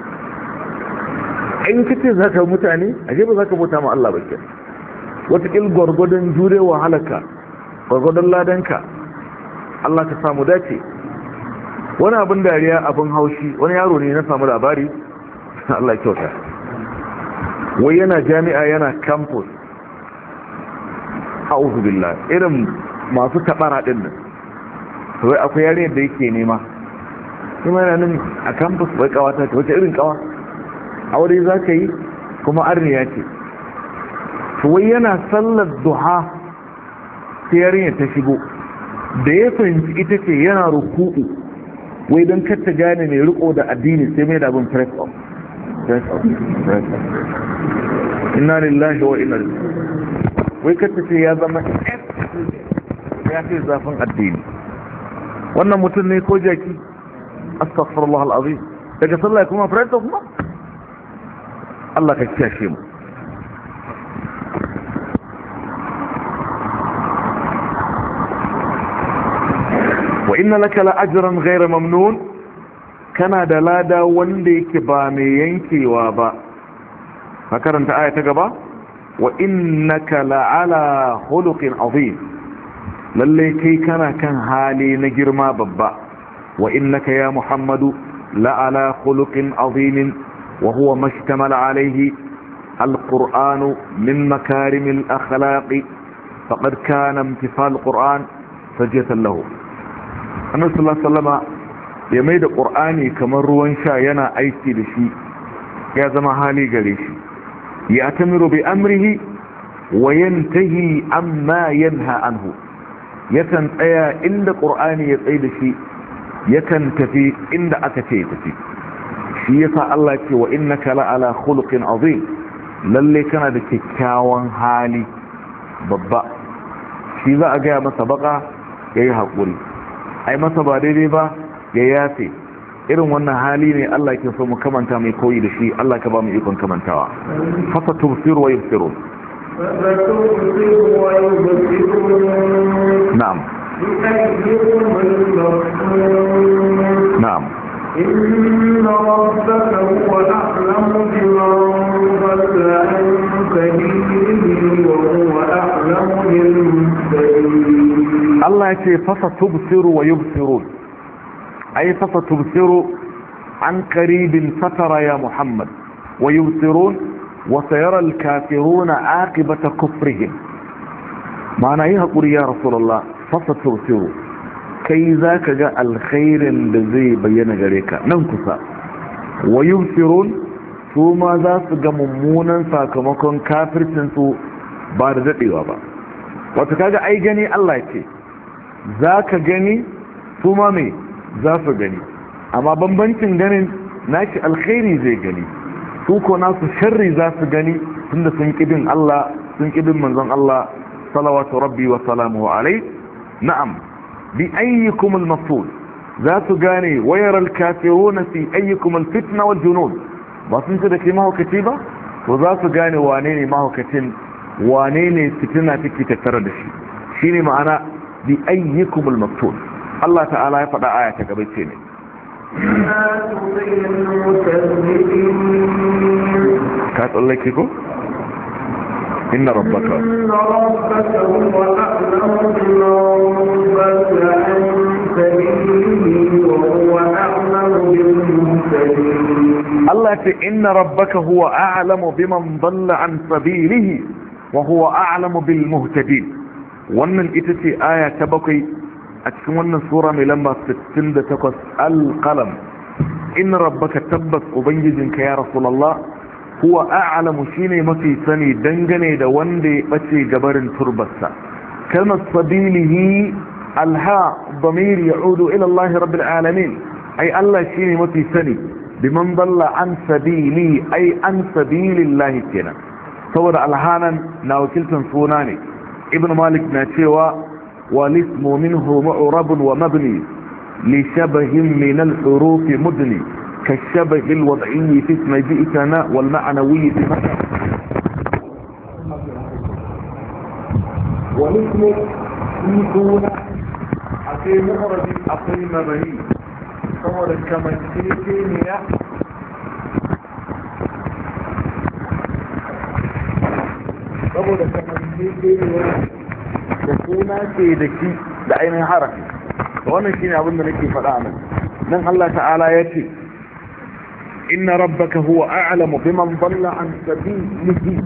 in kace zaka mutane ashe ba zaka bauta ma Allah ba ke wata kil gurgudun jure wahalaka gurgudun ladanka Allah ka samu dace wani abin dariya abin haushi wani yaro ne na samu labari Allah kyauta wai yana jami'a yana campus a'udhu billah irin masu tabara din nan wai akwai yare da yake nema kuma yana nan a campus wai kawata ta wace irin kawa aure zaka yi kuma arniya ce to wai yana sallar duha sai yarinya ta shigo da ya fahimci ita ce yana ruku'u wai don kar ta gane mai riko da addini sai mai da abin press up inna lillahi wa inna ilaihi wai kace ce ya zama ya fi zafin addini wannan mutum ne ko jaki astaghfirullah alazim daga sallah kuma faranta kuma Allah ka kiyashe mu wa inna laka la ajran ghayra mamnun kana da lada wanda yake ba mai yankewa ba ka karanta aya ta gaba wa innaka la'ala khuluqin azim lalle kai kana kan hali na girma babba wa innaka ya muhammadu la'ala khuluqin azim wa huwa mashtamala alayhi alquran min makarim alakhlaq faqad kana imtithal alquran sajatan lahu annabi sallallahu alaihi wasallam ya mai da ƙur'ani kamar ruwan sha yana aiki da shi ya zama hali gare shi ya tamiru bi amrihi wa yantahi amma yanha anhu, yakan tsaya inda qur'ani ya tsaye da shi, yakan tafi inda aka ce ya tafi. shi yasa Allah ce wa innaka la'ala khuluqin azim, lalle kana da kyakkyawan hali babba. shi za a gaya masa baka yayi hakuri, ai masa ba daidai ba ya yafe. irin wannan hali ne Allah ke so mu kamanta mai koyi da shi. Allah ka ba mu ikon kamantawa. fasa tubsir wa yubsirun. na'am na'am إن ربك هو أعلم بمن ضل عن سبيله وهو أعلم بالمهتدين. الله يقول فستبصر ويبصرون، أي فستبصر عن قريب فترى يا محمد، ويبصرون وسيرى الكافرون عاقبة كفرهم. معنى إيه قل يا رسول الله فستبصر، kai za ka ga alkhairin da zai bayyana gare ka nan kusa. wa yubsirun, su ma za su ga mummunan sakamakon kafircinsu ba da daɗewa ba. wata kaga ai gani Allah ce za ka gani, su ma mai za su gani, amma bambancin ganin naki alkhairi zai gani, su ko nasu sharri za su gani, tunda sun kibin Allah, sun kibin manzon Allah salawatu rabbi wa salamuhu alai. na'am bi ayyukum al-maf'ul, za su gane wayar al-kafiruna fi ayyukum al-fitna wal junud. ba sun ce da ke mahaukaci ba, to za su gane wane ne mahaukacin, wane ne fitina take tattare da shi. shine ma'ana bi ayyukum al-maf'ul. Allah ta'ala ya faɗa aya ta gaba ce ne ka tsallake ko إن ربك هو أعلم بمن ضل عن سبيله وهو أعلم بالمهتدين. الله يقول إن ربك هو أعلم بمن ضل عن سبيله وهو أعلم بالمهتدين. wannan ita ce aya ta bakwai a cikin wannan sura mai lamba 68 al-qalam. inna rabbaka tabbas ubangijinka ya rasulullah huwa a'lamu, shine mafi sani dangane da wanda ya bace gabarin turbarsa. kalmar sabilihi alha damir ya'udu ila Allah rabbil alamin, ai Allah shine mafi sani biman dalla an sabili, ai an sabilillahi kenan, saboda alhanan na wakiltan suna ne. ibn malik na cewa wal ismu minhu mu'rab wa mabni li shabahin min al-huruf mudni كالشبه الوضعي في اسم جئتنا والمعنوي في مكة. والاسم يكون أقي مغرب أقي مبني صور الكمنتينية صور الكمنتينية يكون كيدكي دعين حركة. وانا شيني أظن لكي فالآمن من الله تعالى يتي إن ربك هو أعلم بمن ضل عن سبيله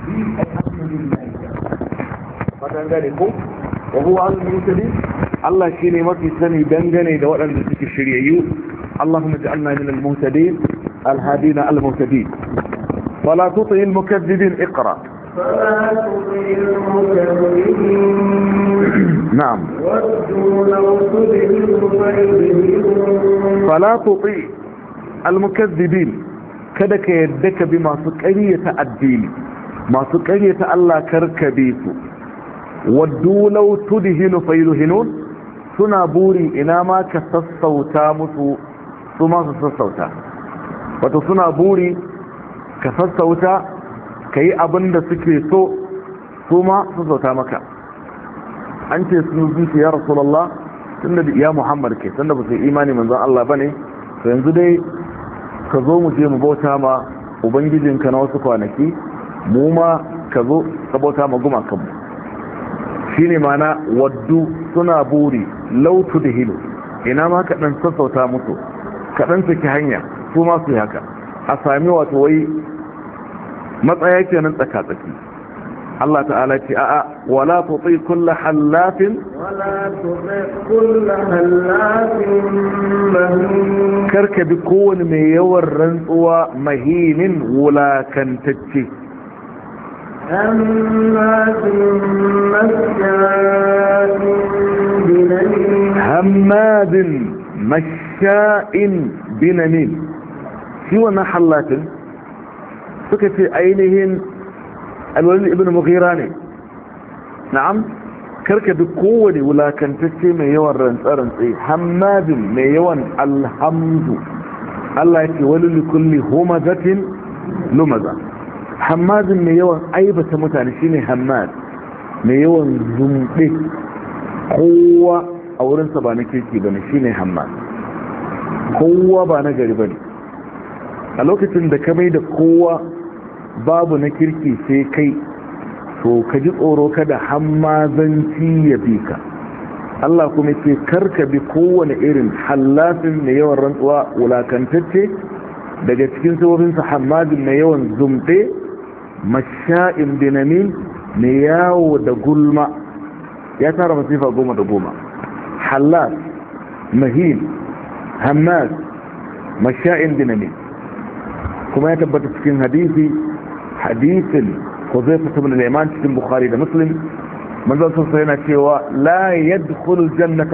وهو على المهتدين. الله شيني ما في سني دنجني دواء لذلك الشريعيو. اللهم اجعلنا من المهتدين الهادين المهتدين. فلا تطع المكذبين. اقرأ. فلا تطع المكذبين. نعم. ودوا لو تدهن فيدهنون. فلا تطع المكذبين، kada ka yadda ka bi masu ƙaryata addini, masu ƙaryata Allah karkabe su. waddu law tudhinu fayudhinun, suna buri ina ma ka sassauta musu su ma su sassauta. wato suna buri ka sassauta ka yi abin da suke so su ma su sassauta maka. an ce sun zuci ya rasulallah, tunda ya Muhammad ke tunda ba su imani manzon Allah bane, to yanzu dai ka zo mu je mu bauta ma ubangijinka na wasu kwanaki, mu ma ka zo ka bauta ma gumakanmu. shi ne mana waddu suna buri lautu da hilo, ina ma kaɗan sassauta musu, kaɗan saki hanya su ma su yi haka, a sami wato wai matsaya kenan tsaka-tsaki. Allah ta'ala ce a'a wala tuti kullu hallafin karka bi kowane mai yawan rantsuwa mahinin wulakantacce. هماز مشاء بنميم هماد مشاء بنميم shi wannan hallatin suka ce ainihin alwalid ibn mughira ne na'am karka duk kowane wulakantacce mai yawan rantsarantse hammadin mai yawan alhamdu Allah ya ce wani likulli humazatin lumaza hammadin mai yawan aibata mutane shine hammad mai yawan zumbe kowa a wurinsa ba na kirki bane shine hammad kowa ba na gari bane a lokacin da ka mai da kowa babu na kirki sai kai to ka ji tsoro kada hammazanci ya bi ka Allah kuma ce karka bi kowane irin hallafin mai yawan rantsuwa wulakantacce daga cikin sabobinsa hammadin mai yawan zumɗe masha'in binamin mai yawo da gulma ya tara masifa 10 hallaf mahin hammad masha'in binamin kuma ya tabbata cikin hadisin Huzaifa ibn al-Yaman cikin Bukhari da Muslim manzon sallallahu yana cewa la yadkhulu jannata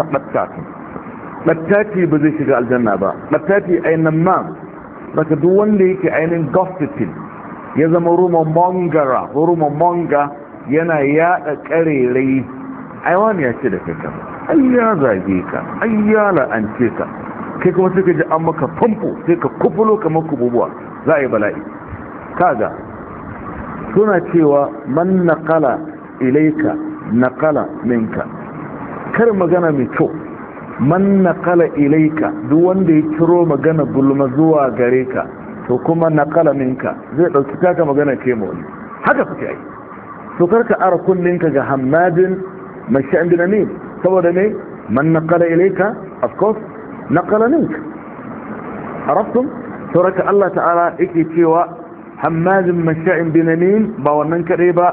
battati ba zai shiga aljanna ba battati ainihin ma baka duk wanda yake ainihin gossiping ya zama rumor monga yana yada karerai ai wani ya ce da kai ai ya zage ka ai ya la'ance ka kai kuma sai ka ji an maka famfo sai ka kufulo kamar kububuwa za a yi bala'i kaga suna cewa man naqala ilaika naqala minka kar magana mai kyau man naqala ilaika duk wanda ya ciro magana gulma zuwa gare ka to kuma naqala minka zai dauki taka magana ke mu wani haka suke yi to karka ara kunninka ga hammadin mashi'an binamin saboda ne man naqala ilaika of course naqala minka arabtum sauraka Allah ta'ala yake cewa hammazin masha'in binamin ba wannan kadai ba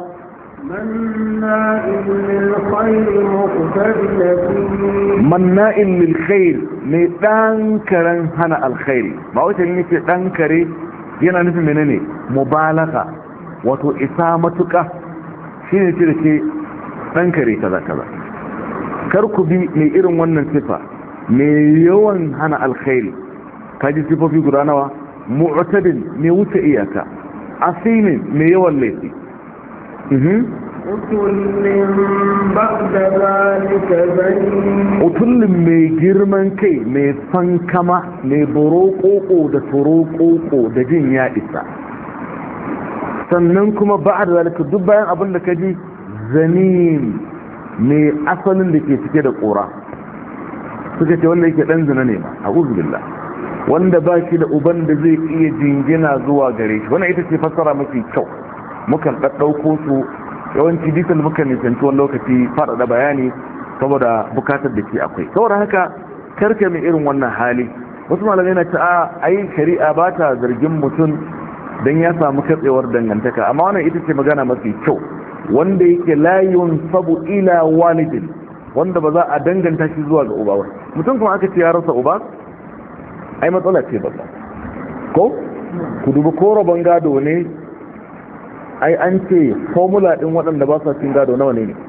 manna'in lil khair mai dan karen hana alkhairi ba wata yin yake dan kare yana nufin menene mubalagha wato isa matuka shine ce da ke dan kare kaza kar ku bi mai irin wannan sifa mai yawan hana alkhairi kaji sifofi guda nawa mu'tadin mai wuce iyaka asimin mai yawan laifi utullin mai girman kai mai fankama mai borokoko da torokoko da jin ya isa sannan kuma ba da zalika duk bayan abin da kaji zanin mai asalin da ke cike da kora suka ce wanda yake dan zina ne ma a'udhu billah wanda ba shi da uban da zai iya jingina zuwa gare shi wannan ita ce fassara mafi kyau mukan ɗaɗɗauko su yawanci bisan mukan nisanci wani lokaci faɗaɗa bayani saboda bukatar da ke akwai saboda haka karka mai irin wannan hali wasu malamai na ta ai shari'a ba ta zargin mutum don ya samu katsewar dangantaka amma wannan ita ce magana mafi kyau wanda yake layun sabu ila walidin wanda ba za a danganta shi zuwa ga uba ba mutum kuma aka ce ya rasa uba ai matsala ce babba ko ku dubi ko rabon gado ne ai an ce formula din waɗanda ba sa cin gado nawa ne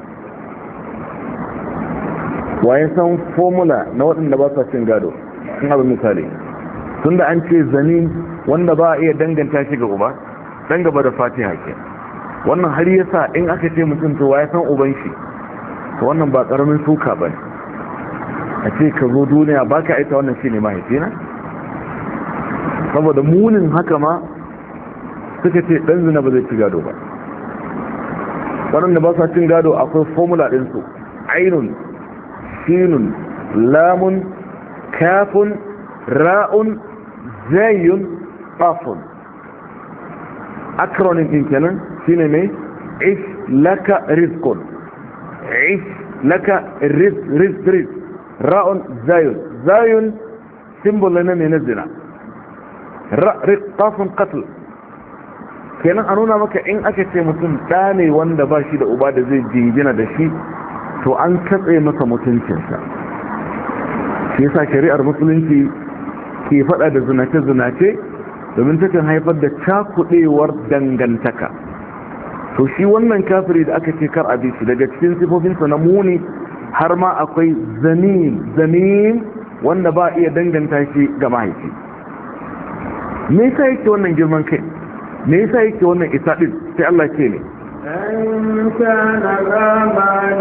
waye san formula na waɗanda ba sa cin gado sun abin misali tunda an ce zani wanda ba a iya danganta shi ga uba dan gaba da fatiha ke wannan har yasa in aka ce mutum to waye san uban shi to wannan ba karamin suka bane a ce ka zo duniya baka aita wannan shine mahaifina saboda munin haka ma suka ce dan zina ba zai ci gado ba waɗanda ba sa cin gado akwai formula ɗinsu ainun shinun lamun kafun ra'un zayun ƙafun acronym ɗin kenan shine mai ish laka rizqun ish laka rizq ra'un zayun symbol na mai na zina ƙafun qatl kenan a nuna maka in aka ce mutum ɗa ne wanda ba shi da uba da zai jingina da shi to an katse masa mutuncinsa shi yasa shari'ar musulunci ke faɗa da zinace-zinace domin takan haifar da cakuɗewar dangantaka to shi wannan kafiri da aka ce kar a bi shi daga cikin sifofinsa na muni har ma akwai zanim wanda ba iya danganta shi ga mahaifi. Me yasa yake wannan girman kai, me yasa yake wannan isa din? sai Allah ce ne أن كان ذا مال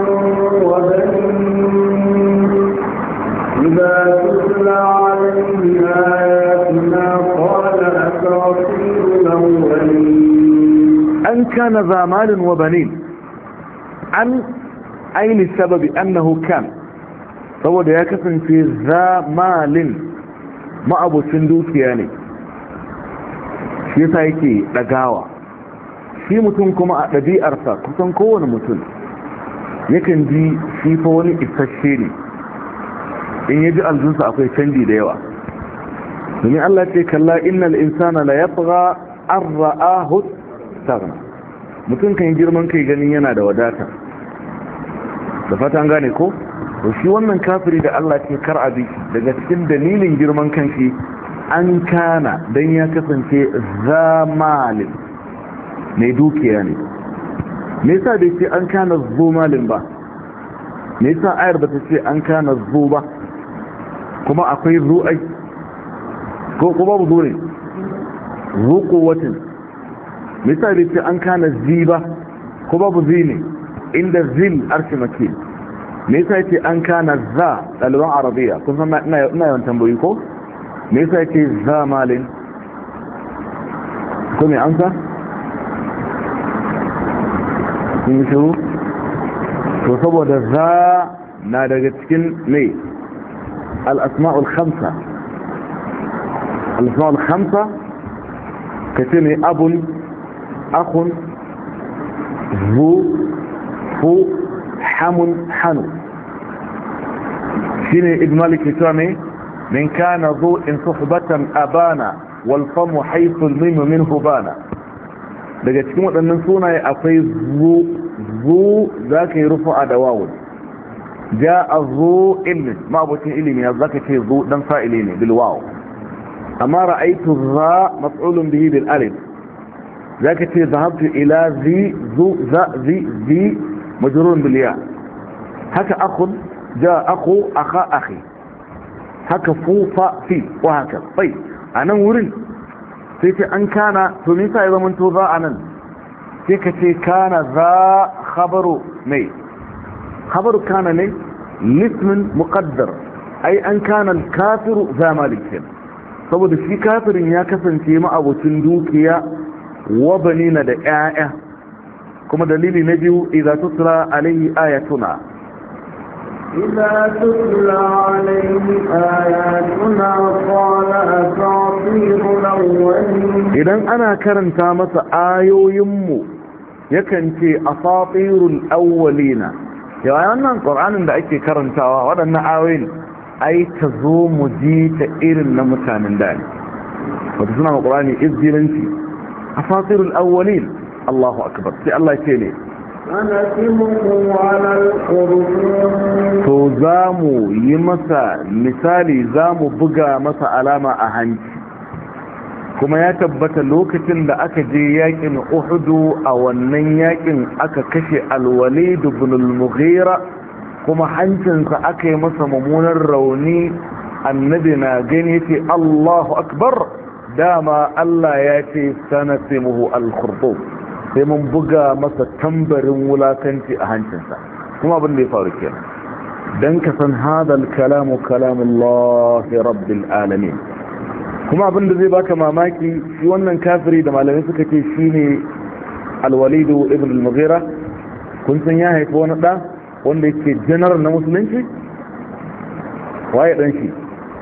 وبنين إذا تتلى عليه آياتنا قال أساطير الأولين. أن كان ذا مال وبنين، عن أين السبب؟ أنه كان saboda ya kasance za malin ma'abucin dukiya ne, shi yasa yake ɗagawa. shi mutum kuma a ɗabi'arsa kusan kowane mutum yakan ji shi fa wani isasshe ne in yaji aljunsa akwai canji da yawa. domin Allah ce kalla innal insana la yatgha an ra'ahu istaghna. mutum kan girman kai ganin yana da wadata. da fata an gane ko? to shi wannan kafiri da Allah ce kar abi daga cikin dalilin girman kanshi an kana dan ya kasance zamalin mai dukiya ne. me yasa bai ce an kana zumalin ba? me yasa ayar ba ta ce an kana zu ba? kuma akwai zu'ai ko babu zu ne? zu kuwatin. me yasa bai ce an kana zi ba? ko babu zi ne? inda zil arshi makil. me yasa yace an kana za ɗaliban arabiya kun san ina yawan tambayi ko? me yasa yace za malin? ko me amsa? kun shiru? to saboda za na daga cikin ne al-asma'ul khamsa. al-asma'ul khamsa kace ne abun, akhun, zu, fu, hamun, hanu. shine ibn malik yace ne min kana zu in suhbatan abana wal famu haythu al-mim minhu bana. daga cikin waɗannan sunaye akwai zu za ka yi rufu'a da wawun. ja a zu ilmin ma'abucin ilimi ya za ka ce zu ɗan fa'ili ne bil wawu. amma ra'aitu za maf'ulun bihi bil alif. za ka ce zahabtu ila zi zu za zi majrurun bil ya. haka akhun ja akhu akha akhi. haka fu fa fi wa haka bai a nan wurin sai ce an kana to nisa ya zama to za a nan sai ka ce kana za khabaru mai khabaru kana ne lismin muqaddar ai an kana kafiru za malikin saboda shi kafirin ya kasance ma'abucin dukiya wa banina da ƴaƴa. kuma dalili na biyu idza tutla alaihi ayatuna إذا تتلى عليه آياتنا قال أساطير الأولين. idan ana karanta masa ayoyinmu yakan ce asatirul awwalina. yawa wannan qur'anin da ake karantawa waɗannan ayoyin ai ta zo mu ji ta irin na mutanen da ne. wato suna ma qur'ani izgilanci asatirul awwalin. Allahu akbar. sai Allah ce ne to za mu yi masa misali, za mu buga masa alama a hanci. kuma ya tabbata lokacin da aka je yakin uhudu a wannan yakin aka kashe al-walid ibn al-mughira kuma hancinsa aka yi masa mummunan rauni. annabi na gani ce Allahu akbar, dama Allah ya ce sanasimuhu al-khurtum, sai mun buga masa tambarin wulakanci a hancinsa. kuma abin da ya faru kenan dan ka san hadal kalamu kalamullahi rabbil alamin. kuma abin da zai baka mamaki shi wannan kafiri da malamai suka ce shine al-walid ibn al-mughira. kun san ya haifi wani da wanda yake general na musulunci. waye dan shi?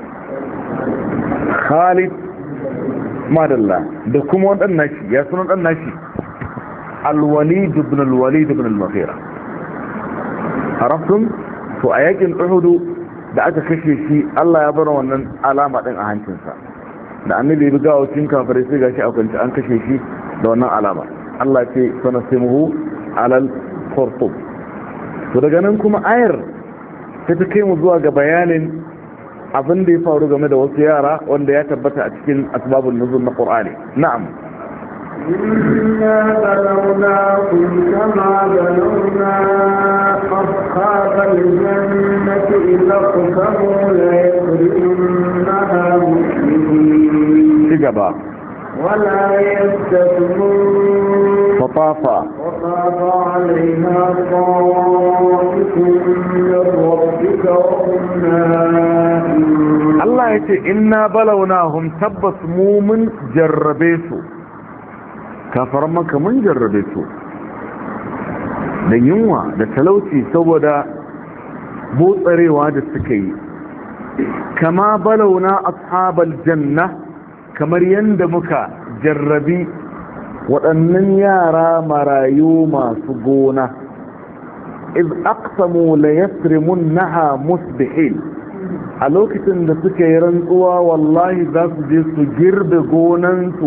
Khalid madalla. da kuma wani dan nashi, ya sunan dan nashi الوليد بن الوليد بن المغيرة. عرفتم؟ to a yakin Uhud da aka kashe shi Allah ya bar wannan alama din a hancinsa. da annabi ya ga wucin kafirai sai gashi a kwance an kashe shi da wannan alama. Allah ce sanasimuhu alal khurtum. to daga nan kuma ayar ta kai mu zuwa ga bayanin abin da ya faru game da wasu yara wanda ya tabbata a cikin asbabun nuzul na Qur'ani. na'am إنا بلوناكم كما بلونا أصحاب الجنة إذا اقسموا ليخرجنها مسلمين ولا يستثنون فطاف عليها طائف من ربك وهم نائمون. الله يقول إنا بلوناهم تبس مومن جربيسو كافر مكة من جربيسو da yunwa da talauci saboda botsarewa da suka yi kama balauna ashabal janna kamar yadda muka jarrabi waɗannan yara marayu masu gona iz aqsamu la yasrimunha musbihin a lokacin da suka yi rantsuwa wallahi za su je su girbe gonansu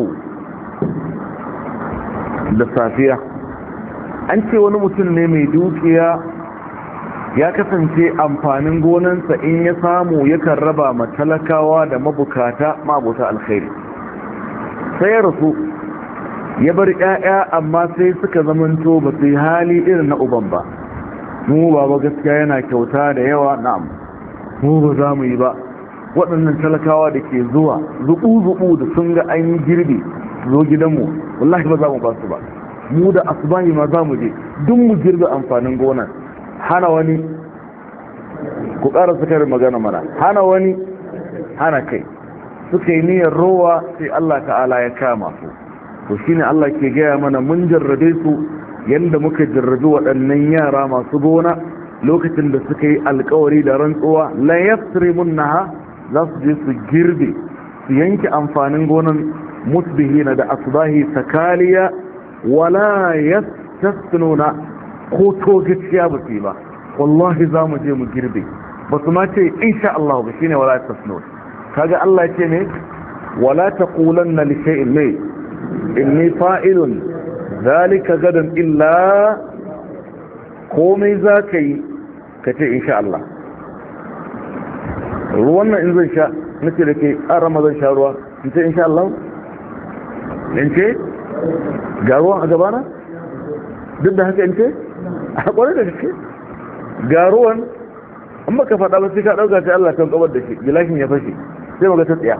da safiya. An ce wani mutum ne mai dukiya ya kasance amfanin gonansa in ya samu yakan raba ma talakawa da mabukata mabuta alkhairi. Sai ya rasu ya bar ƴaƴa amma sai suka zamanto ba su yi hali irin na uban ba. Mu baba gaskiya yana kyauta da yawa, na'am mu ba za mu yi ba. Waɗannan talakawa da ke zuwa zuɓu-zuɓu da sun ga an yi girbi zo gidanmu wallahi ba za mu ba su ba. Mu da asubahi ma za mu je duk mu girbe amfanin gonan. Hana wani ku ƙara sukarin magana mana, hana wani hana kai. Suka yi niyyar rowa sai Allah ta'ala ya kama su. To shine Allah ke gaya mana mun jarrabe su yanda muka jarrabe waɗannan yara masu gona lokacin da suka yi alkawari da rantsuwa la yasrimunha, za su je su girbe su yanke amfanin gonan musbihina da asbahi sakaliya wala yastasnuna ko to gaskiya ba su ba. Wallahi za mu je mu girbe ba su ma ce insha Allah ba, shine wala yastasnuna. kaga Allah ce ne wala taqulanna li shay'in mai inni fa'ilun zalika gadan illa, komai zaka yi kace insha Allah. ruwan nan in zan sha nace da ke a Ramadan sha ruwa in ce insha Allah, in ce ga ruwan a gabana duk da haka in ce a kwarai da gaske ga ruwan amma ka faɗa ba sai ka ɗauka sai Allah kan kabar da shi gilashin ya fashe sai maga ta tsaya.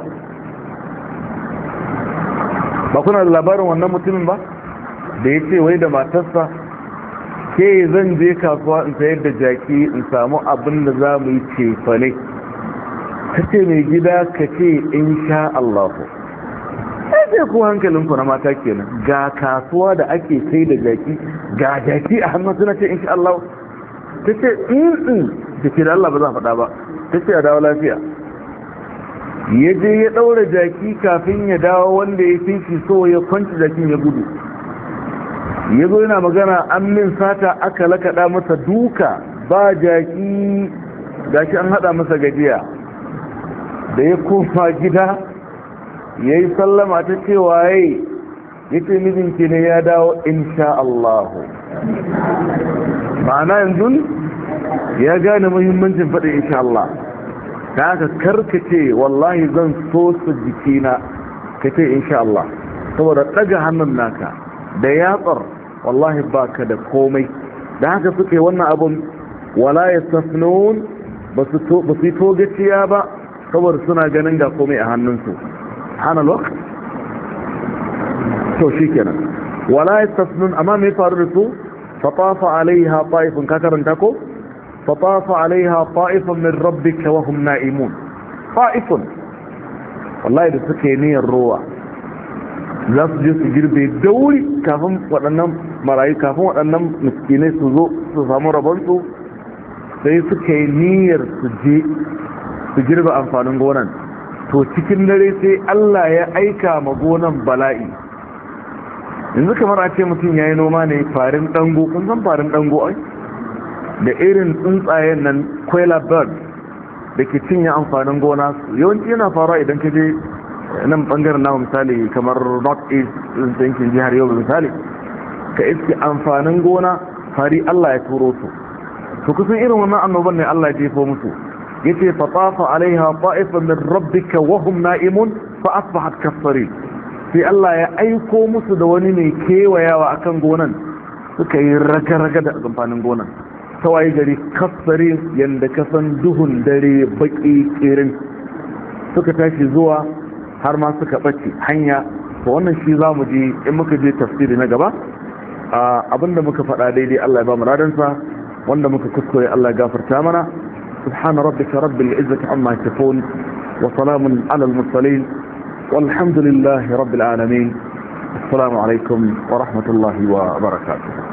ba kuna da labarin wannan mutumin ba da ya ce wai da matarsa ke zan je kasuwa in sayar da jaki in samu abin da za mu yi cefane, ta ce mai gida ka ce insha Allah. sai ku hankalinku na mata kenan, ga kasuwa da ake sai da jaki ga jaki a hannun suna ce insha Allah. ta ce da ke da Allah ba za faɗa ba, ta ce a dawo lafiya. ya je ya ɗaura jaki kafin ya dawo wanda ya fi shi so ya kwanci jakin ya gudu. ya zo yana magana an min sata aka lakaɗa masa duka ba jaki gashi an haɗa masa gajiya. da ya koma gida ya yi sallama ta cewa ya ce mijinki ne ya dawo insha Allah. ma'ana yanzu ya gane muhimmancin faɗin insha Allah. ta haka karkace wallahi zan so su jikina ka ce insha Allah, saboda ɗaga hannun naka da yatsar wallahi baka da komai. da haka suke wannan abun wala yastasnun, ba su yi togaciya ba saboda suna ganin ga komai a hannunsu. hana lokaci to shi kenan wala yastasnun. amma me faru da su? fatafa alaiha ta'ifun, ka karanta ko? fatafa alaiha ta'ifun min rabbika wa hum na'imun. ta'ifun wallahi da suke niyyar ruwa za su je su girbe dauri kafin waɗannan marayu, kafin waɗannan miskinai su zo su samu rabonsu, sai suka yi niyyar su je su girbe amfanin gonan. to cikin dare sai Allah ya aika ma gonan bala'i. yanzu kamar a ce mutum ya yi noma ne farin dango, kun san farin dango ai da irin tsuntsayen nan quail bird da ke cinye amfanin gona. yawanci yana faruwa idan ka je nan bangaren na misali kamar north east yankin jihar yau misali, ka iske amfanin gona fari Allah ya turo su. to kusan irin wannan annoban ne Allah ya jefo musu. yace fatafa alaiha ta'ifun min rabbika wa hum na'imun fa asbahat kasfarin. sai Allah ya aiko musu da wani mai kewayawa akan gonan suka yi raga-raga da amfanin gonan tawaye gari kasare yadda kasan duhun dare baki kirin suka tashi zuwa har ma suka ɓace hanya. to wannan shi za mu je in muka je tafsiri na gaba. abinda muka faɗa daidai Allah ya ba mu radansa, wanda muka kuskure Allah ya gafarta mana. subhana rabbika rabbil izzati amma yasifun wa salamun alal mursalin walhamdulillahi rabbil alamin. assalamu alaikum wa rahmatullahi wa barakatuh.